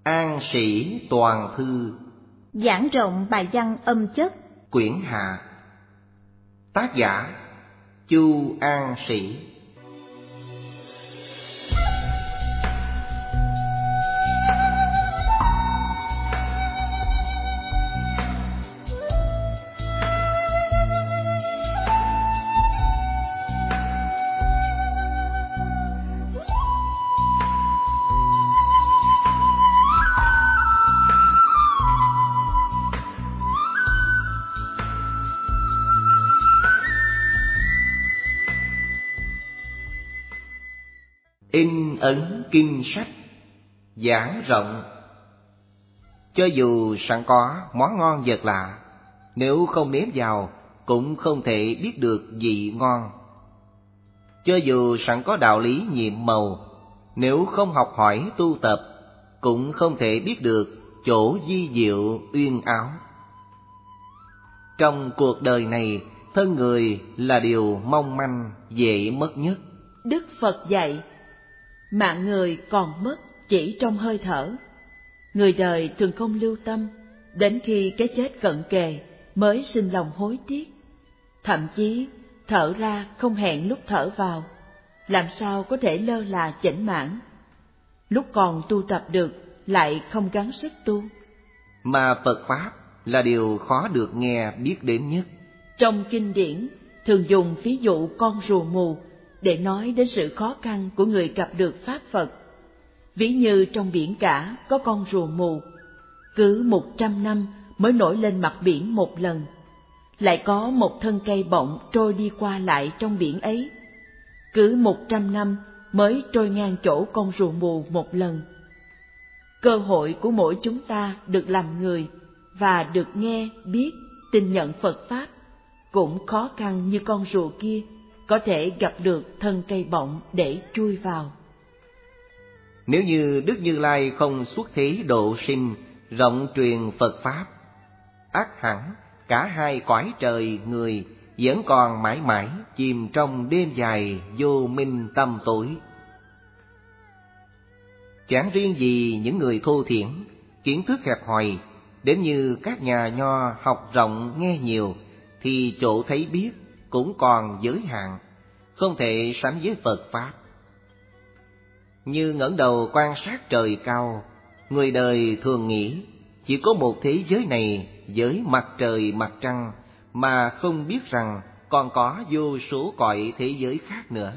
An Sĩ Toàn Thư. Giảng rộng bài văn âm chất. Quyển hạ. Tác giả Chu An Sĩ. In ấn kinh sách, giảng rộng. Cho dù sẵn có món ngon vật lạ, nếu không nếm vào cũng không thể biết được vị ngon. Cho dù sẵn có đạo lý nhiệm màu, nếu không học hỏi tu tập cũng không thể biết được chỗ vi diệu uyên áo. Trong cuộc đời này, thân người là điều mong manh dễ mất nhất. Đức Phật dạy, mạng người còn mất chỉ trong hơi thở. Người đời thường không lưu tâm, đến khi cái chết cận kề mới sinh lòng hối tiếc. Thậm chí thở ra không hẹn lúc thở vào, làm sao có thể lơ là chểnh mãn. Lúc còn tu tập được lại không gắng sức tu. Mà Phật Pháp là điều khó được nghe biết đến nhất. Trong kinh điển thường dùng ví dụ con rùa mù để nói đến sự khó khăn của người gặp được Pháp Phật. Ví như trong biển cả có con rùa mù, cứ 100 năm mới nổi lên mặt biển một lần. Lại có một thân cây bọng trôi đi qua lại trong biển ấy, cứ 100 năm mới trôi ngang chỗ con rùa mù một lần. Cơ hội của mỗi chúng ta được làm người và được nghe, biết, tin nhận Phật Pháp cũng khó khăn như con rùa kia có thể gặp được thân cây bọng để chui vào. Nếu như Đức Như Lai không xuất thế độ sinh, rộng truyền Phật Pháp, ắt hẳn cả hai cõi trời người vẫn còn mãi mãi chìm trong đêm dài vô minh tăm tối. Chẳng riêng gì những người thô thiển, kiến thức hẹp hòi, đến như các nhà nho học rộng nghe nhiều, thì chỗ thấy biết cũng còn giới hạn, không thể sánh với Phật Pháp. Như ngẩng đầu quan sát trời cao, người đời thường nghĩ chỉ có một thế giới này với mặt trời mặt trăng, mà không biết rằng còn có vô số cõi thế giới khác nữa.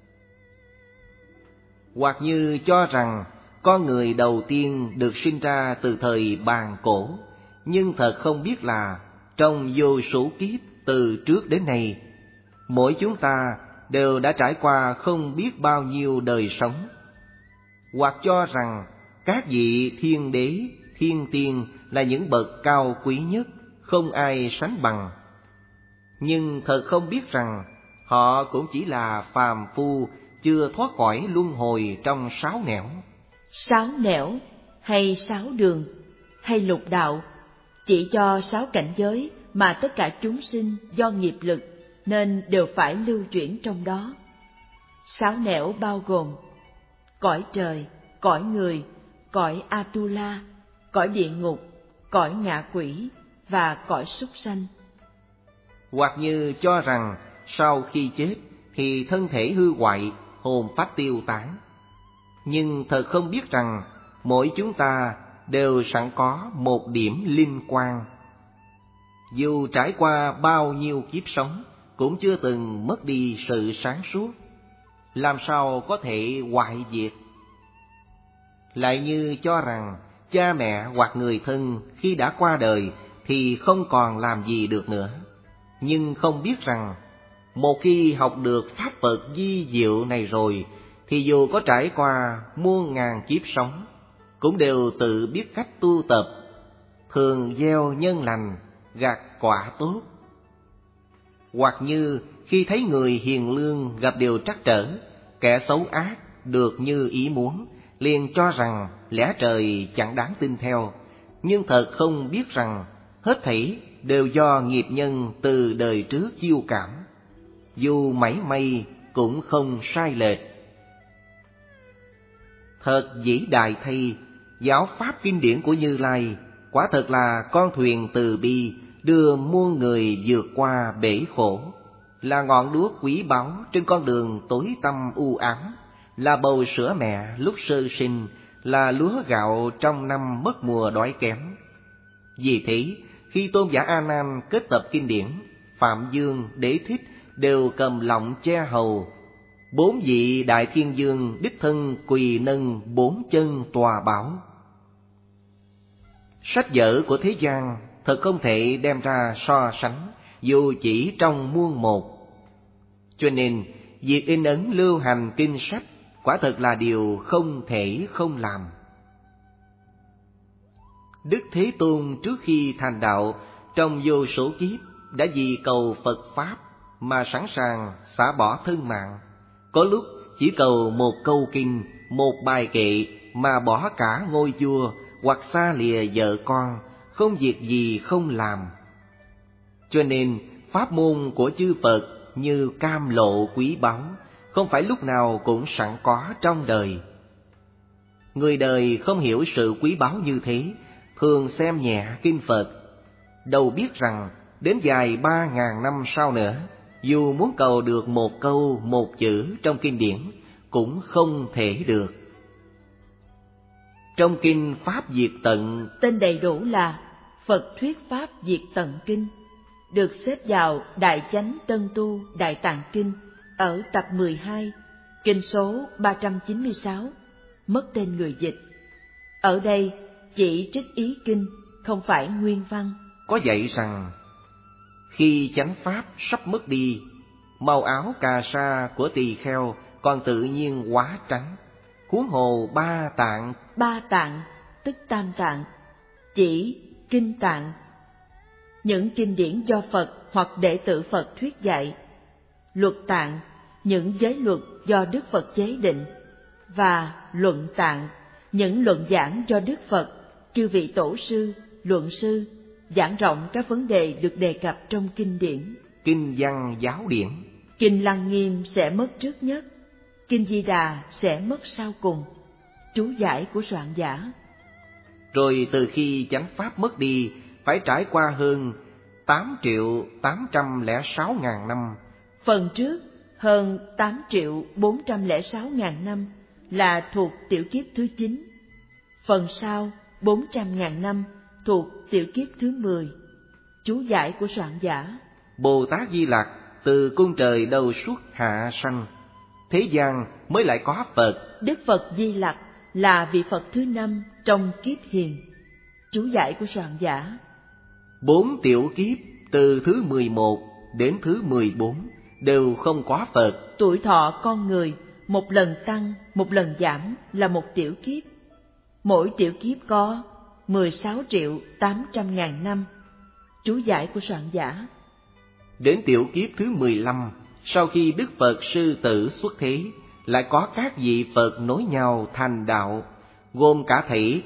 Hoặc như cho rằng con người đầu tiên được sinh ra từ thời bàn cổ, nhưng thật không biết là trong vô số kiếp từ trước đến nay, mỗi chúng ta đều đã trải qua không biết bao nhiêu đời sống. Hoặc cho rằng các vị thiên đế, thiên tiên là những bậc cao quý nhất, không ai sánh bằng. Nhưng thật không biết rằng họ cũng chỉ là phàm phu, chưa thoát khỏi luân hồi trong sáu nẻo. Sáu nẻo hay sáu đường hay lục đạo chỉ cho sáu cảnh giới mà tất cả chúng sinh do nghiệp lực nên đều phải lưu chuyển trong đó. Sáu nẻo bao gồm cõi trời, cõi người, cõi Atula, cõi địa ngục, cõi ngạ quỷ và cõi súc sanh. Hoặc như cho rằng sau khi chết thì thân thể hư hoại, hồn phách tiêu tán. Nhưng thật không biết rằng mỗi chúng ta đều sẵn có một điểm linh quang. Dù trải qua bao nhiêu kiếp sống cũng chưa từng mất đi sự sáng suốt, làm sao có thể hoại diệt. Lại như cho rằng cha mẹ hoặc người thân khi đã qua đời thì không còn làm gì được nữa, nhưng không biết rằng một khi học được Pháp Phật vi diệu này rồi thì dù có trải qua muôn ngàn kiếp sống cũng đều tự biết cách tu tập, thường gieo nhân lành, gặt quả tốt. Hoặc như khi thấy người hiền lương gặp điều trắc trở, kẻ xấu ác được như ý muốn, liền cho rằng lẽ trời chẳng đáng tin theo, nhưng thật không biết rằng hết thảy đều do nghiệp nhân từ đời trước chiêu cảm, dù mảy may cũng không sai lệch. Thật vĩ đại thay, giáo pháp kinh điển của Như Lai quả thật là con thuyền từ bi đưa muôn người vượt qua bể khổ, là ngọn đuốc quý báu trên con đường tối tăm u ám, là bầu sữa mẹ lúc sơ sinh, là lúa gạo trong năm mất mùa đói kém. Vì thế, khi tôn giả A Nan kết tập kinh điển, Phạm Dương, Đế Thích đều cầm lọng che hầu. 4 vị đại thiên vương đích thân quỳ nâng 4 chân tòa bảo. Sách vở của thế gian thật không thể đem ra so sánh, dù chỉ trong muôn một. Cho nên, việc in ấn lưu hành kinh sách quả thật là điều không thể không làm. Đức Thế Tôn trước khi thành đạo, trong vô số kiếp đã vì cầu Phật Pháp mà sẵn sàng xả bỏ thân mạng. Có lúc chỉ cầu một câu kinh, một bài kệ mà bỏ cả ngôi vua hoặc xa lìa vợ con, không việc gì không làm. Cho nên pháp môn của chư Phật như cam lộ quý báu, không phải lúc nào cũng sẵn có trong đời. Người đời không hiểu sự quý báu như thế, thường xem nhẹ kinh Phật, đâu biết rằng đến dài 3.000 năm sau nữa, dù muốn cầu được một câu một chữ trong kinh điển cũng không thể được. Trong kinh Pháp Diệt Tận, tên đầy đủ là Phật Thuyết Pháp Diệt Tận Kinh, được xếp vào Đại Chánh Tân Tu Đại Tạng Kinh ở tập 12, kinh số 396, mất tên người dịch. Ở đây chỉ trích ý kinh, không phải nguyên văn. có dạy rằng khi chánh pháp sắp mất đi, màu áo cà sa của tỳ kheo còn tự nhiên quá trắng, huống hồ ba tạng. Ba tạng tức tam tạng, chỉ kinh tạng. Những kinh điển do Phật hoặc đệ tử Phật thuyết dạy. Luật tạng, những giới luật do Đức Phật chế định. Và luận tạng, những luận giảng do Đức Phật, chư vị tổ sư, luận sư, giảng rộng các vấn đề được đề cập trong kinh điển. Kinh văn giáo điển. Kinh Lăng Nghiêm sẽ mất trước nhất, Kinh Di Đà sẽ mất sau cùng. Chú giải của soạn giả. Rồi từ khi chánh pháp mất đi, phải trải qua hơn 8.806.000 năm. Phần trước hơn 8.406.000 năm là thuộc tiểu kiếp thứ 9. Phần sau 400.000 năm thuộc tiểu kiếp thứ 10. Chú giải của soạn giả. Bồ Tát Di Lặc từ cung trời đầu xuất hạ sanh, thế gian mới lại có Phật. Đức Phật Di Lặc là vị Phật thứ 5 trong kiếp hiền. Chú giải của soạn giả. 4 tiểu kiếp từ thứ 11 đến thứ 14 đều không có Phật. Tuổi thọ con người một lần tăng, một lần giảm là một tiểu kiếp. Mỗi tiểu kiếp có 16.800.000 năm. Chú giải của soạn giả. Đến tiểu kiếp thứ 15, sau khi Đức Phật Sư Tử xuất thế, lại có các vị Phật nối nhau thành đạo, gồm cả thảy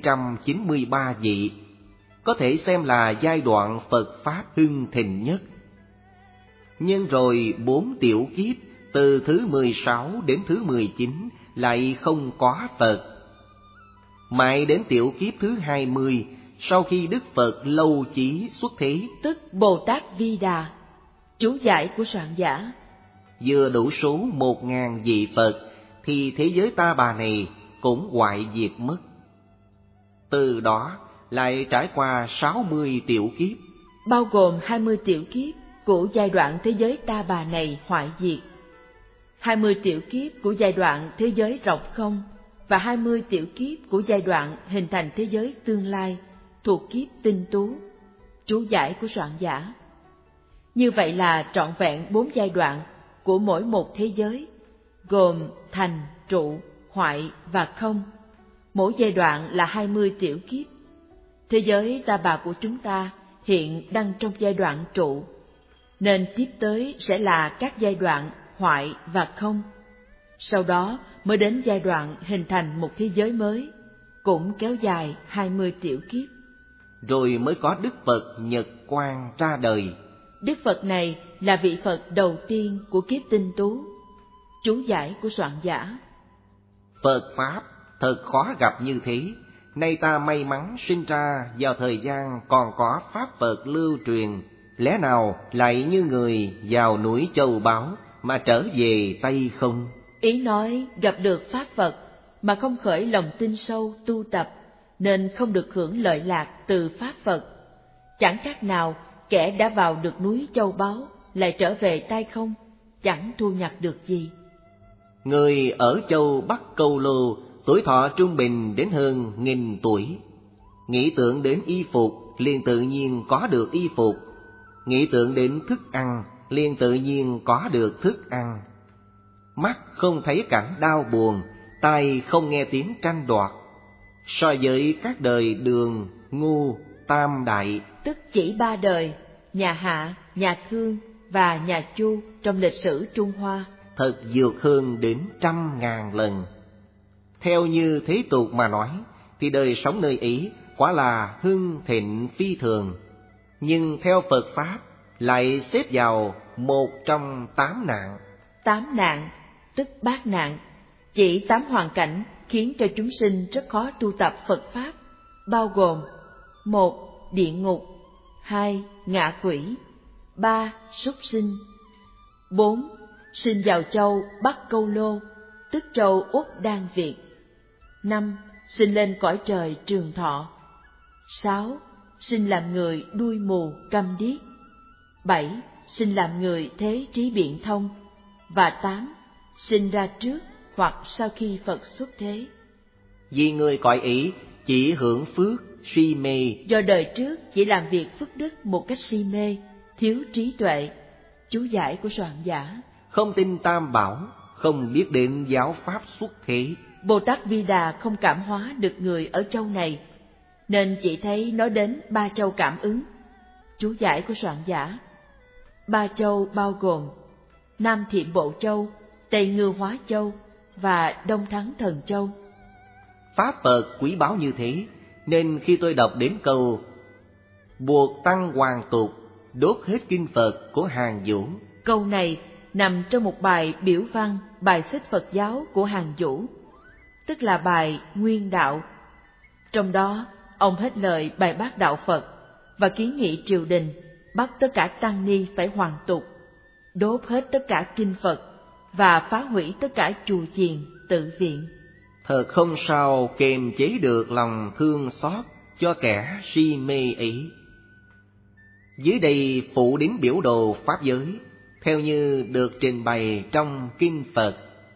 993 vị, có thể xem là giai đoạn Phật Pháp hưng thịnh nhất. Nhưng rồi 4 tiểu kiếp, từ thứ 16 đến thứ 19, lại không có Phật. Mãi đến tiểu kiếp thứ 20, sau khi Đức Phật Lâu Chí xuất thế, tức Bồ Tát Vi Đà. Chú giải của soạn giả. Vừa đủ số 1.000 vị Phật, thì thế giới ta bà này cũng hoại diệt mất. Từ đó lại trải qua 60 tiểu kiếp, bao gồm 20 tiểu kiếp của giai đoạn thế giới ta bà này hoại diệt, 20 tiểu kiếp của giai đoạn thế giới rộng không, và 20 tiểu kiếp của giai đoạn hình thành thế giới tương lai thuộc kiếp tinh tú. Chú giải của soạn giả. Như vậy là trọn vẹn 4 giai đoạn của mỗi một thế giới, gồm thành, trụ, hoại và không. Mỗi giai đoạn là 20 tiểu kiếp. Thế giới ta bà của chúng ta hiện đang trong giai đoạn trụ, nên tiếp tới sẽ là các giai đoạn hoại và không. Sau đó mới đến giai đoạn hình thành một thế giới mới, cũng kéo dài 20 tiểu kiếp. Rồi mới có Đức Phật Nhật Quang ra đời. Đức Phật này là vị Phật đầu tiên của kiếp tinh tú. Chú giải của soạn giả. Phật Pháp thật khó gặp như thế, nay ta may mắn sinh ra vào thời gian còn có pháp Phật lưu truyền, lẽ nào lại như người vào núi châu báu mà trở về tay không? Ý nói gặp được pháp Phật mà không khởi lòng tin sâu tu tập, nên không được hưởng lợi lạc từ pháp Phật. Chẳng khác nào kẻ đã vào được núi châu báu lại trở về tay không, chẳng thu nhặt được gì. Người ở châu Bắc Câu Lô tuổi thọ trung bình đến hơn 1000 tuổi. Nghĩ tưởng đến y phục liền tự nhiên có được y phục, nghĩ tưởng đến thức ăn liền tự nhiên có được thức ăn. Mắt không thấy cảnh đau buồn, tai không nghe tiếng tranh đoạt. So với các đời Đường, Ngu, Tam Đại, tức chỉ 3 đời, nhà Hạ, nhà Thương và nhà Chu trong lịch sử Trung Hoa, thật vượt hơn đến 100.000 lần. Theo như thế tục mà nói, thì đời sống nơi ấy quả là hưng thịnh phi thường. Nhưng theo Phật Pháp lại xếp vào một trong 8 nạn. 8 nạn, tức bát nạn, chỉ 8 hoàn cảnh khiến cho chúng sinh rất khó tu tập Phật Pháp, bao gồm: 1. Địa ngục, 2. Ngạ quỷ, 3. Súc sinh, 4. Sinh vào châu Bắc Câu Lô, tức châu Uất Đan Việt, 5. Sinh lên cõi trời Trường Thọ, 6. Sinh làm người đuôi mù câm điếc, 7. Sinh làm người thế trí biện thông, và 8. Sinh ra trước hoặc sau khi Phật xuất thế. Vì người cõi ý chỉ hưởng phước, si mê, do đời trước chỉ làm việc phước đức một cách si mê, thiếu trí tuệ. Chú giải của soạn giả: không tin Tam Bảo, không biết đến giáo pháp xuất thế. Bồ Tát Vi Đà không cảm hóa được người ở châu này, nên chỉ thấy nói đến 3 châu cảm ứng. Chú giải của soạn giả: 3 châu bao gồm Nam Thiện Bộ Châu, Tây Ngư Hóa Châu và Đông Thắng Thần Châu. Pháp Phật quý báu như thế, nên khi tôi đọc đến câu buộc tăng hoàn tục, đốt hết kinh Phật của Hàn Vũ, câu này nằm trong một bài biểu văn, bài xích Phật giáo của Hàn Vũ, tức là bài Nguyên Đạo. Trong đó, ông hết lời bài bác đạo Phật và kiến nghị triều đình bắt tất cả tăng ni phải hoàn tục, đốt hết tất cả kinh Phật và phá hủy tất cả chùa chiền, tự viện. Thật không sao kiềm chế được lòng thương xót cho kẻ si mê ấy. Dưới đây phụ đến biểu đồ pháp giới, theo như được trình bày trong kinh Phật.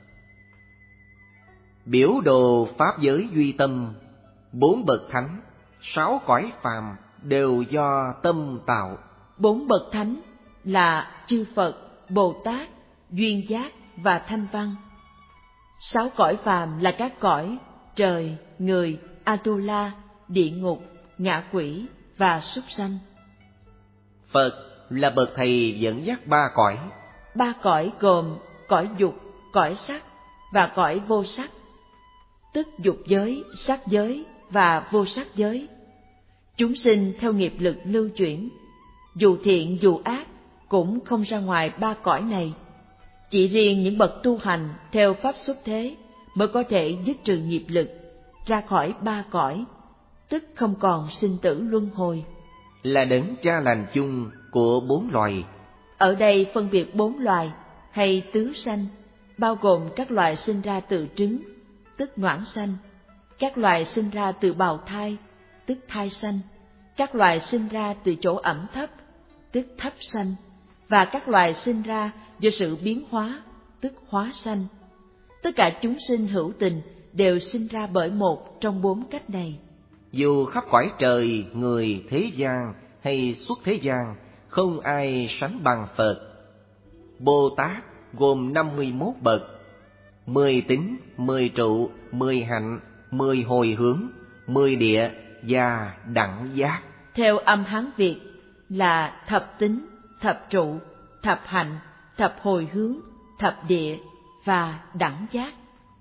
Biểu đồ pháp giới duy tâm, 4 bậc thánh, 6 cõi phàm đều do tâm tạo. 4 bậc thánh là chư Phật, Bồ Tát, Duyên Giác và Thanh Văn. 6 cõi phàm là các cõi trời, người, Atula, địa ngục, ngạ quỷ và súc sanh. Phật là bậc thầy dẫn dắt 3 cõi. 3 cõi gồm cõi dục, cõi sắc và cõi vô sắc, tức dục giới, sắc giới và vô sắc giới. Chúng sinh theo nghiệp lực lưu chuyển, dù thiện dù ác cũng không ra ngoài 3 cõi này. Chỉ riêng những bậc tu hành theo pháp xuất thế mới có thể dứt trừ nghiệp lực, ra khỏi 3 cõi, tức không còn sinh tử luân hồi. Là đấng cha lành chung của 4 loài. Ở đây phân biệt 4 loài hay tứ sanh, bao gồm các loài sinh ra từ trứng, tức ngoãn sanh, các loài sinh ra từ bào thai, tức thai sanh, các loài sinh ra từ chỗ ẩm thấp, tức thấp sanh, và các loài sinh ra do sự biến hóa, tức hóa sanh. Tất cả chúng sinh hữu tình đều sinh ra bởi một trong 4 cách này. Dù khắp cõi trời, người thế gian hay xuất thế gian, không ai sánh bằng Phật. Bồ Tát gồm 51 bậc, 10 tính, 10 trụ, 10 hạnh, 10 hồi hướng, 10 địa và đẳng giác. Theo âm Hán Việt là thập tính, thập trụ, thập hạnh, thập hồi hướng, thập địa và đẳng giác.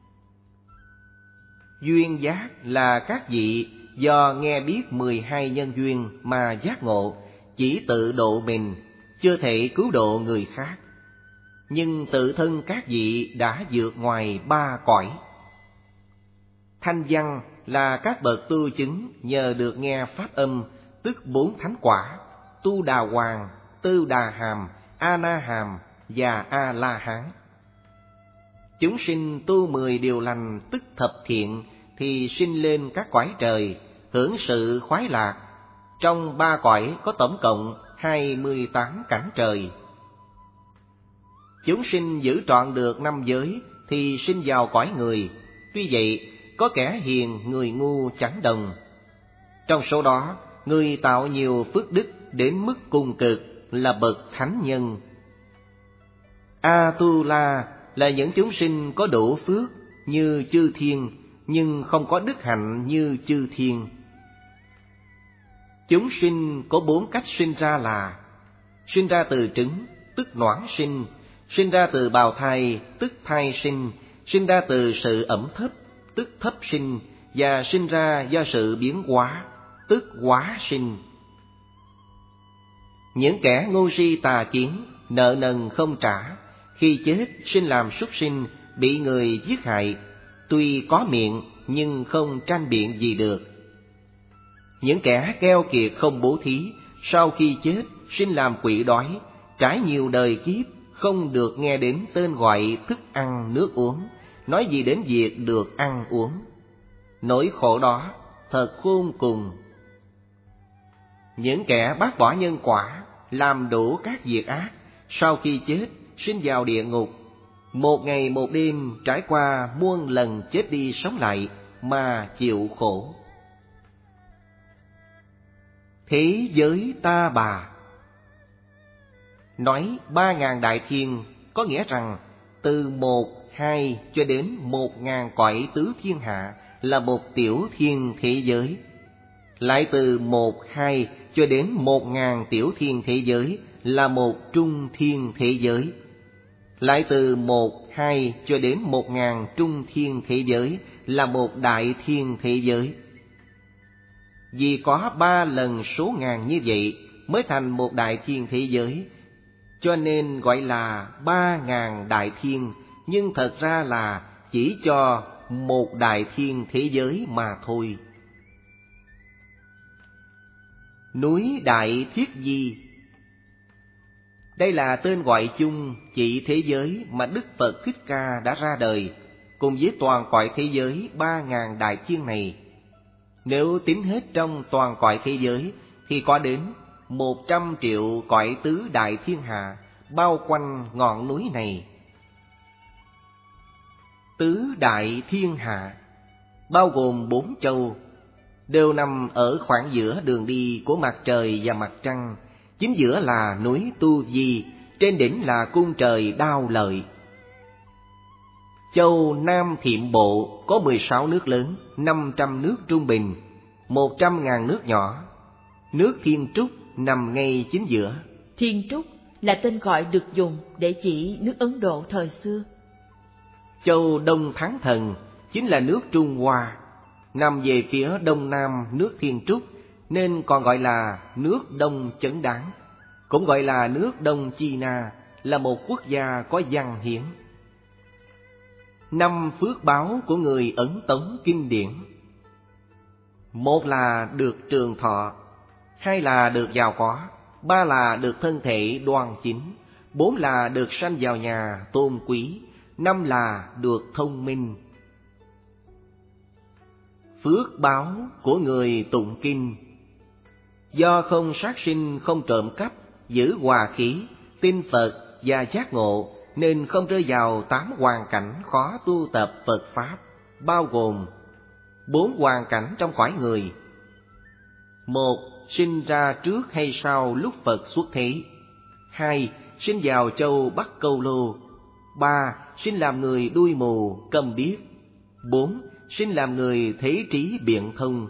Duyên giác là các vị do nghe biết 12 nhân duyên mà giác ngộ, chỉ tự độ mình, chưa thể cứu độ người khác. Nhưng tự thân các vị đã vượt ngoài 3 cõi. Thanh văn là các bậc tu chứng nhờ được nghe pháp âm, tức 4 thánh quả, Tu Đà Hoàng, Tư Đà Hàm, A Na Hàm và A La Hán. Chúng sinh tu 10 điều lành, tức thập thiện, thì sinh lên các cõi trời, hưởng sự khoái lạc. Trong 3 cõi có tổng cộng 28 cảnh trời. Chúng sinh giữ trọn được 5 giới thì sinh vào cõi người. Tuy vậy, có kẻ hiền, người ngu chẳng đồng. Trong số đó, người tạo nhiều phước đức đến mức cùng cực là bậc thánh nhân. A-tu-la là những chúng sinh có đủ phước như chư thiên, nhưng không có đức hạnh như chư thiên. Chúng sinh có 4 cách sinh ra là: sinh ra từ trứng, tức noãn sinh; sinh ra từ bào thai, tức thai sinh; sinh ra từ sự ẩm thấp, tức thấp sinh; và sinh ra do sự biến hóa, tức hóa sinh. Những kẻ ngu si tà kiến, nợ nần không trả, khi chết sinh làm súc sinh, bị người giết hại, tuy có miệng nhưng không tranh biện gì được. Những kẻ keo kiệt không bố thí, sau khi chết sinh làm quỷ đói, trải nhiều đời kiếp, không được nghe đến tên gọi thức ăn nước uống, nói gì đến việc được ăn uống. Nỗi khổ đó thật khôn cùng. Những kẻ bác bỏ nhân quả, làm đủ các việc ác, sau khi chết sinh vào địa ngục, 1 ngày 1 đêm trải qua muôn lần chết đi sống lại mà chịu khổ. Thế giới ta bà. Nói 3.000 đại thiên có nghĩa rằng từ 1, 2 cho đến 1.000 cõi tứ thiên hạ là một tiểu thiên thế giới. Lại từ 1, 2 cho đến 1.000 tiểu thiên thế giới là một trung thiên thế giới. Lại từ 1, 2 cho đến 1.000 trung thiên thế giới là một đại thiên thế giới. Vì có 3 lần số ngàn như vậy mới thành một đại thiên thế giới, cho nên gọi là 3.000 đại thiên, nhưng thật ra là chỉ cho một đại thiên thế giới mà thôi. Núi Đại Thiết Di. Đây là tên gọi chung chỉ thế giới mà Đức Phật Thích Ca đã ra đời, cùng với toàn cõi thế giới 3.000 đại thiên này. Nếu tính hết trong toàn cõi thế giới thì có đến 100 triệu cõi tứ đại thiên hạ bao quanh ngọn núi này. Tứ đại thiên hạ bao gồm 4 châu, đều nằm ở khoảng giữa đường đi của mặt trời và mặt trăng. Chính giữa là núi Tu Di, trên đỉnh là cung trời Đao Lợi. Châu Nam Thiệm Bộ có 16 nước lớn, 500 nước trung bình, 100.000 nước nhỏ. Nước Thiên Trúc nằm ngay chính giữa. Thiên Trúc là tên gọi được dùng để chỉ nước Ấn Độ thời xưa. Châu Đông Thắng Thần chính là nước Trung Hoa, nằm về phía đông nam nước Thiên Trúc, nên còn gọi là nước Đông Chấn Đáng, cũng gọi là nước Đông Chi Na, là một quốc gia có văn hiến. 5 phước báo của người Ấn Tống kinh điển: 1 là được trường thọ, 2 là được giàu có, 3 là được thân thể đoan chính, 4 là được sanh vào nhà tôn quý, 5 là được thông minh. Phước báo của người tụng kinh: do không sát sinh, không trộm cắp, giữ hòa khí, tin Phật và giác ngộ, nên không rơi vào 8 hoàn cảnh khó tu tập Phật Pháp, bao gồm 4 hoàn cảnh trong cõi người. 1. Sinh ra trước hay sau lúc Phật xuất thế. 2. Sinh vào châu Bắc Câu Lô. 3. Sinh làm người đuôi mù, câm điếc. 4. Sinh làm người thế trí biện thông.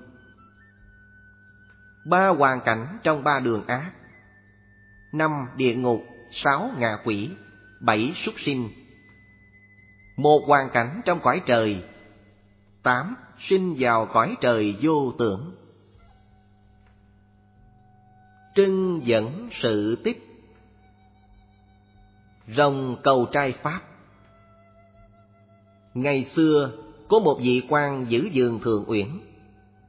3 hoàn cảnh trong 3 đường ác: 5. Địa ngục, 6. Ngạ quỷ, 7. Súc sinh. 1 hoàn cảnh trong cõi trời: 8. Sinh vào cõi trời vô tưởng. Trưng dẫn sự tích. Rồng cầu trai Pháp. Ngày xưa có một vị quan giữ vườn Thượng Uyển,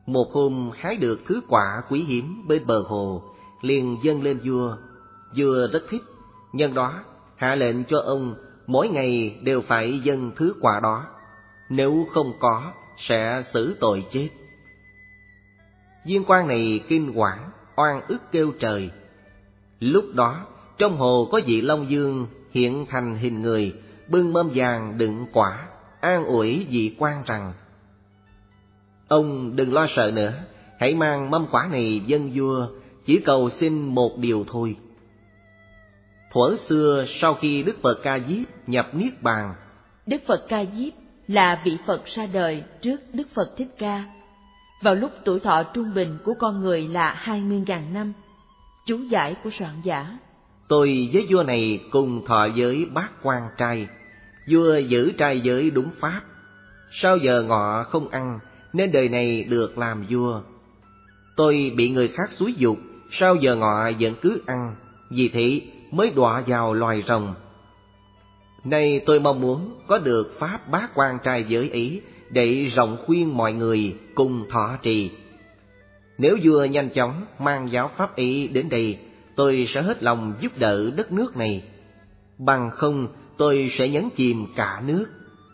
Một hôm hái được thứ quả quý hiếm bên bờ hồ, liền dâng lên vua. Vua rất thích, nhân đó hạ lệnh cho ông mỗi ngày đều phải dâng thứ quả đó, nếu không có sẽ xử tội chết. Viên quan này kinh hoảng, oan ức kêu trời. Lúc đó trong hồ có vị Long Dương hiện thành hình người, bưng mâm vàng đựng quả, an ủi vị quan rằng: ông đừng lo sợ nữa, hãy mang mâm quả này dâng vua, chỉ cầu xin một điều thôi. Thuở xưa sau khi Đức Phật Ca Diếp nhập Niết Bàn, Đức Phật Ca Diếp là vị Phật ra đời trước Đức Phật Thích Ca, vào lúc tuổi thọ trung bình của con người là 20.000 năm. Chú giải của soạn giả: tôi với vua này cùng thọ giới bát quan trai. Vua giữ trai giới đúng pháp, sau giờ ngọ không ăn, nên đời này được làm vua. Tôi bị người khác xúi giục, sau giờ ngọ vẫn cứ ăn, vì thế mới đọa vào loài rồng. Nay tôi mong muốn có được pháp bát quan trai giới ấy, để rộng khuyên mọi người cùng thọ trì. Nếu vua nhanh chóng mang giáo pháp ấy đến đây, tôi sẽ hết lòng giúp đỡ đất nước này. Bằng không tôi sẽ nhấn chìm cả nước.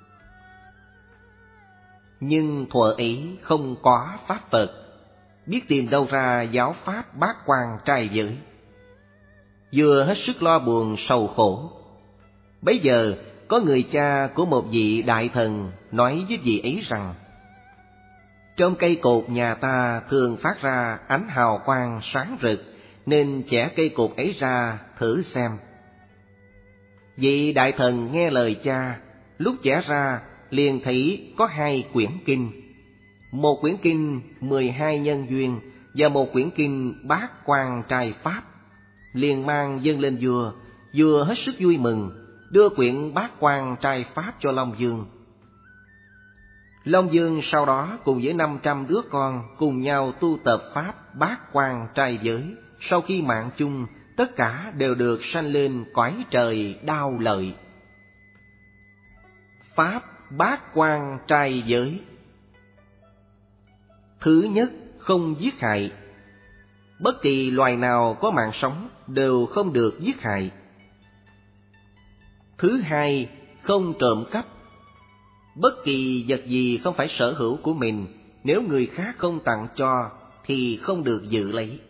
Nhưng thuở ấy không có pháp Phật, biết tìm đâu ra giáo pháp bát quan trai giới. Vua hết sức lo buồn sầu khổ. Bấy giờ có người cha của một vị đại thần nói với vị ấy rằng: trong cây cột nhà ta thường phát ra ánh hào quang sáng rực, nên chẻ cây cột ấy ra thử xem. Vị đại thần nghe lời cha, lúc chẻ ra liền thấy có 2 quyển kinh, một quyển kinh 12 nhân duyên và một quyển kinh bát quan trai pháp, liền mang dâng lên vua. Vua hết sức vui mừng, đưa quyển bát quan trai pháp cho Long Dương. Long Dương sau đó cùng với 500 đứa con cùng nhau tu tập pháp bát quan trai giới. Sau khi mạng chung, tất cả đều được sanh lên cõi trời đao lợi. Pháp bát quan trai giới. Thứ nhất, không giết hại. Bất kỳ loài nào có mạng sống đều không được giết hại. Thứ hai, không trộm cắp. Bất kỳ vật gì không phải sở hữu của mình, nếu người khác không tặng cho thì không được giữ lấy.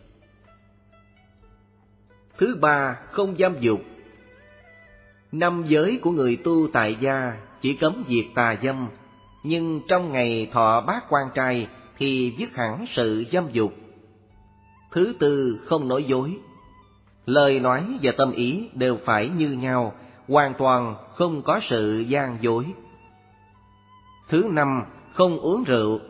Thứ ba, không dâm dục. 5 giới của người tu tại gia chỉ cấm việc tà dâm, nhưng trong ngày thọ bát quan trai thì dứt hẳn sự dâm dục. Thứ tư, không nói dối. Lời nói và tâm ý đều phải như nhau, hoàn toàn không có sự gian dối. Thứ năm, không uống rượu.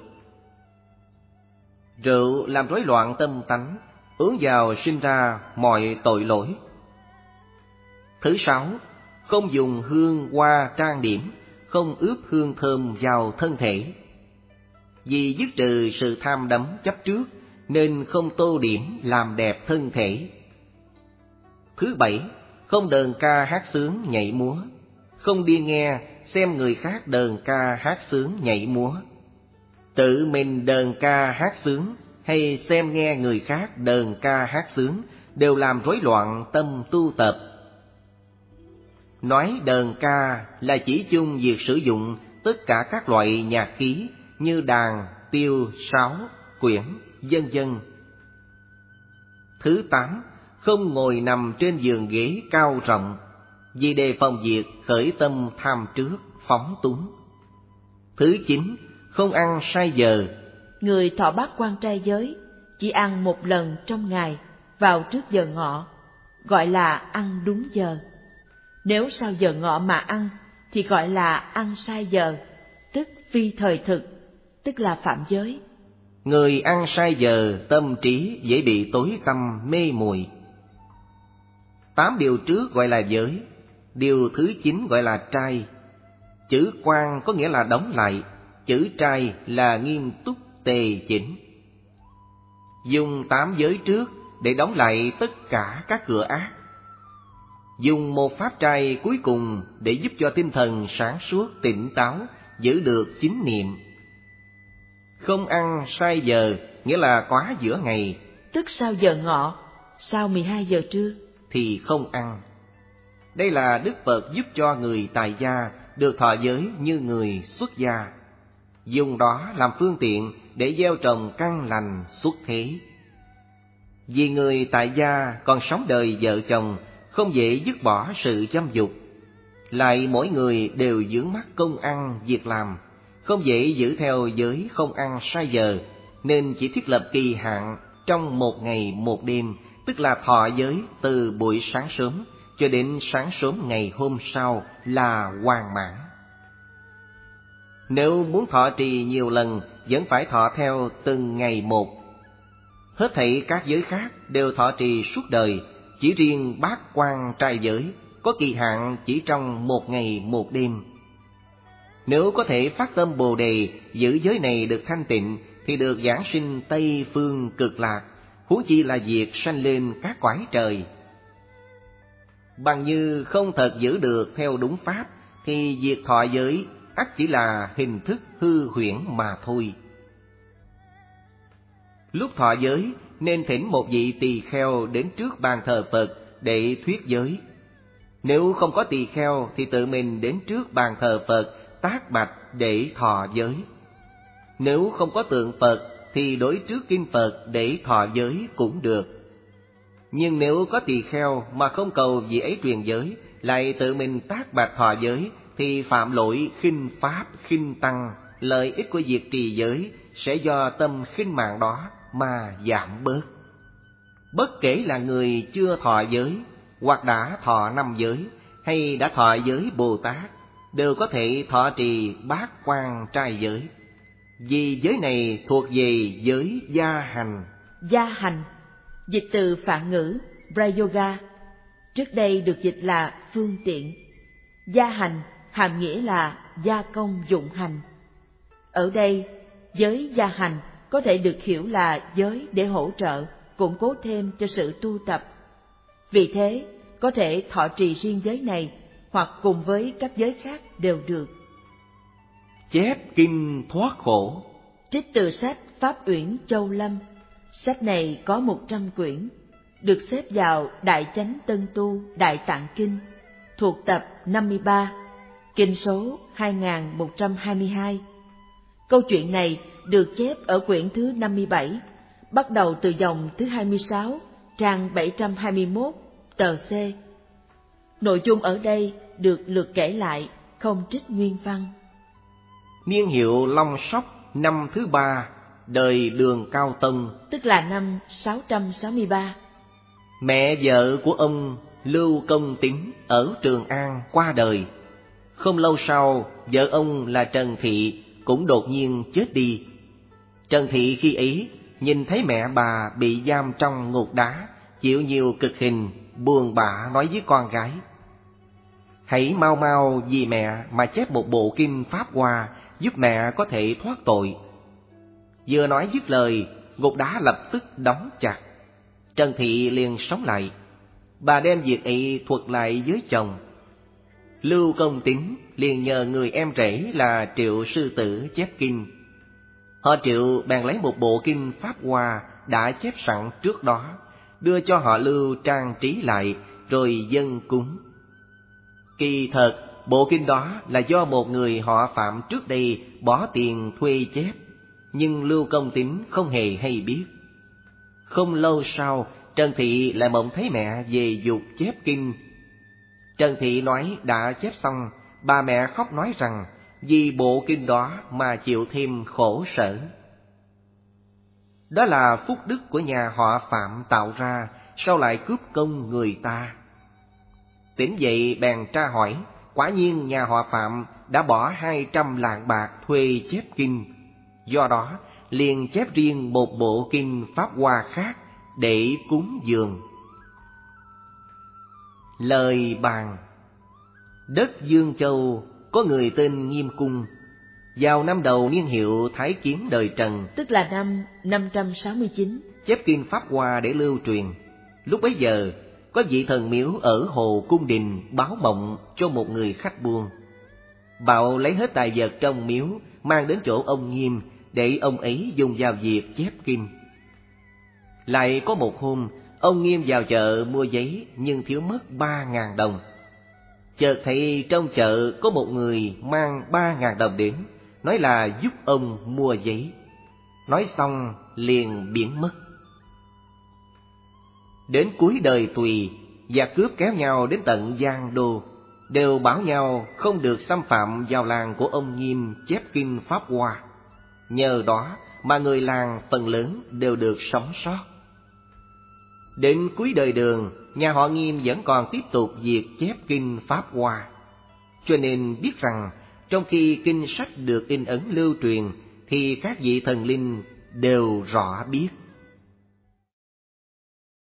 Rượu làm rối loạn tâm tánh, uống vào sinh ra mọi tội lỗi. Thứ sáu, không dùng hương hoa trang điểm, không ướp hương thơm vào thân thể. Vì dứt trừ sự tham đắm chấp trước, nên không tô điểm làm đẹp thân thể. Thứ bảy, không đờn ca hát sướng nhảy múa, không đi nghe xem người khác đờn ca hát sướng nhảy múa. Tự mình đờn ca hát sướng hay xem nghe người khác đờn ca hát sướng đều làm rối loạn tâm tu tập. Nói đờn ca là chỉ chung việc sử dụng tất cả các loại nhạc khí như đàn, tiêu, sáo, quyển, vân vân. Thứ tám, không ngồi nằm trên giường ghế cao rộng, vì đề phòng việc khởi tâm tham trước, phóng túng. Thứ chín, không ăn sai giờ. Người thọ bát quan trai giới chỉ ăn một lần trong ngày, vào trước giờ ngọ, gọi là ăn đúng giờ. Nếu sau giờ ngọ mà ăn thì gọi là ăn sai giờ, tức phi thời thực, tức là phạm giới. Người ăn sai giờ, tâm trí dễ bị tối tăm mê muội. 8 điều trước gọi là giới, điều thứ 9 gọi là trai. Chữ quan có nghĩa là đóng lại, chữ trai là nghiêm túc tề chỉnh. Dùng 8 giới trước để đóng lại tất cả các cửa ác. Dùng một pháp trai cuối cùng để giúp cho tinh thần sáng suốt tỉnh táo, giữ được chính niệm. Không ăn sai giờ nghĩa là quá giữa ngày. Tức sau giờ ngọ, sau 12 giờ trưa thì không ăn. Đây là Đức Phật giúp cho người tại gia được thọ giới như người xuất gia, dùng đó làm phương tiện để gieo trồng căn lành xuất thế. Vì người tại gia còn sống đời vợ chồng, không dễ dứt bỏ sự dâm dục, lại mỗi người đều vướng mắc công ăn việc làm, không dễ giữ theo giới không ăn sai giờ, nên chỉ thiết lập kỳ hạn trong 1 ngày 1 đêm, tức là thọ giới từ buổi sáng sớm cho đến sáng sớm ngày hôm sau là hoàn mãn. Nếu muốn thọ trì nhiều lần, vẫn phải thọ theo từng ngày một. Hết thảy các giới khác đều thọ trì suốt đời, chỉ riêng Bát Quan trai giới có kỳ hạn chỉ trong 1 ngày 1 đêm. Nếu có thể phát tâm Bồ Đề giữ giới này được thanh tịnh, thì được giảng sinh Tây Phương Cực Lạc, huống chi là việc sanh lên các cõi trời. Bằng như không thật giữ được theo đúng pháp, thì việc thọ giới ắt chỉ là hình thức hư huyễn mà thôi. Lúc thọ giới nên thỉnh một vị tỳ kheo đến trước bàn thờ Phật để thuyết giới. Nếu không có tỳ kheo thì tự mình đến trước bàn thờ Phật tác bạch để thọ giới. Nếu không có tượng Phật thì đối trước kinh Phật để thọ giới cũng được. Nhưng nếu có tỳ kheo mà không cầu vị ấy truyền giới, lại tự mình tác bạch thọ giới, thì phạm lỗi khinh pháp, khinh tăng, lợi ích của việc trì giới sẽ do tâm khinh mạng đó mà giảm bớt. Bất kể là người chưa thọ giới, hoặc đã thọ 5 giới, hay đã thọ giới Bồ Tát, đều có thể thọ trì Bát Quan trai giới. Vì giới này thuộc về giới gia hành. Gia hành, dịch từ Phạn ngữ Prayoga, trước đây được dịch là phương tiện. Gia hành hàm nghĩa là gia công dụng hành. Ở đây, giới gia hành có thể được hiểu là giới để hỗ trợ, củng cố thêm cho sự tu tập. Vì thế, có thể thọ trì riêng giới này, hoặc cùng với các giới khác đều được. Chép kinh thoát khổ. Trích từ sách Pháp Uyển Châu Lâm. Sách này có 100 quyển, được xếp vào Đại Chánh Tân Tu Đại Tạng Kinh, thuộc tập 53, kinh số 2122. Câu chuyện này được chép ở quyển thứ 57, bắt đầu từ dòng thứ 26, trang 721, tờ C. Nội dung ở đây được lược kể lại, không trích nguyên văn. Niên hiệu Long Sóc, năm thứ 3, đời Đường Cao Tông, tức là năm 663. Mẹ vợ của ông Lưu Công Tín ở Trường An qua đời. Không lâu sau, vợ ông là Trần Thị cũng đột nhiên chết đi. Trần Thị khi ấy nhìn thấy mẹ bà bị giam trong ngục đá, chịu nhiều cực hình, buồn bã nói với con gái: hãy mau mau vì mẹ mà chép một bộ kinh Pháp Hoa, giúp mẹ có thể thoát tội. Vừa nói dứt lời, ngục đá lập tức đóng chặt. Trần Thị liền sống lại. Bà đem việc ấy thuật lại với chồng. Lưu Công Tín liền nhờ người em rể là Triệu Sư Tử chép kinh. Họ Triệu bèn lấy một bộ kinh Pháp Hoa đã chép sẵn trước đó, đưa cho họ Lưu trang trí lại rồi dâng cúng. Kỳ thật, bộ kinh đó là do một người họ Phạm trước đây bỏ tiền thuê chép, nhưng Lưu Công Tín không hề hay biết. Không lâu sau, Trần Thị lại mộng thấy mẹ về dục chép kinh. Trần Thị nói đã chép xong, bà mẹ khóc nói rằng vì bộ kinh đó mà chịu thêm khổ sở. Đó là phúc đức của nhà họ Phạm tạo ra, sao lại cướp công người ta? Tỉnh dậy bèn tra hỏi, quả nhiên nhà họ Phạm đã bỏ 200 lạng bạc thuê chép kinh. Do đó, liền chép riêng một bộ kinh Pháp Hoa khác để cúng dường. Lời bàn. Đất Dương Châu có người tên Nghiêm Cung. Vào năm đầu niên hiệu Thái Kiến đời Trần, tức là năm 569, chép kinh Pháp Hoa để lưu truyền. Lúc bấy giờ, có vị thần miếu ở Hồ Cung Đình báo mộng cho một người khách buôn. Bảo lấy hết tài vật trong miếu mang đến chỗ ông Nghiêm, để ông ấy dùng vào việc chép kinh. Lại có một hôm, ông Nghiêm vào chợ mua giấy nhưng thiếu mất 3.000 đồng. Chợt thấy trong chợ có một người mang 3.000 đồng đến, nói là giúp ông mua giấy. Nói xong liền biến mất. Đến cuối đời Tùy, giặc cướp kéo nhau đến tận Giang Đô, đều bảo nhau không được xâm phạm vào làng của ông Nghiêm chép kinh Pháp Hoa. Nhờ đó mà người làng phần lớn đều được sống sót. Đến cuối đời Đường, nhà họ Nghiêm vẫn còn tiếp tục việc chép kinh Pháp Hoa. Cho nên biết rằng trong khi kinh sách được in ấn lưu truyền thì các vị thần linh đều rõ biết.